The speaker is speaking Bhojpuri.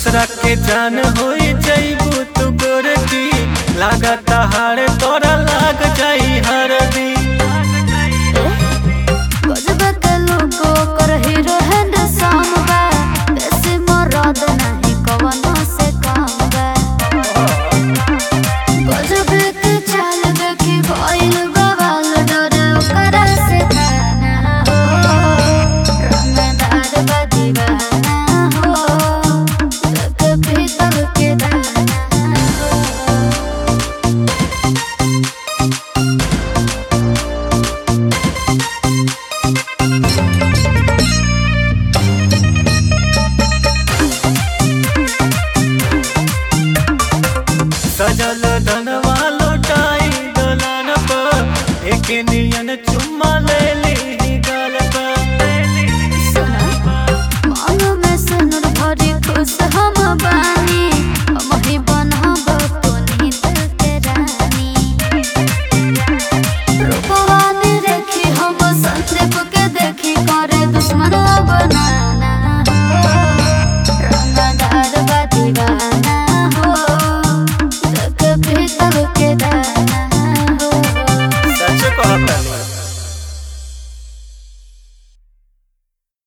दूसरा के जान होई जाइबू तू गोरकी, लागता हार तोरा लाग जाई हरदी। गजबे के लोगो कर हीरो हैंडसम बा, बेसी मरद नहीं कवनो से कम बा। गजबे के चाल देखी भइल बवाल, डर ओकरा से खाना हो, रंगदार बा दीवाना हो, देख भीतर के दाना हो। सजल धनवा लौटाई दलान पर, एक नियन चुम्मा ले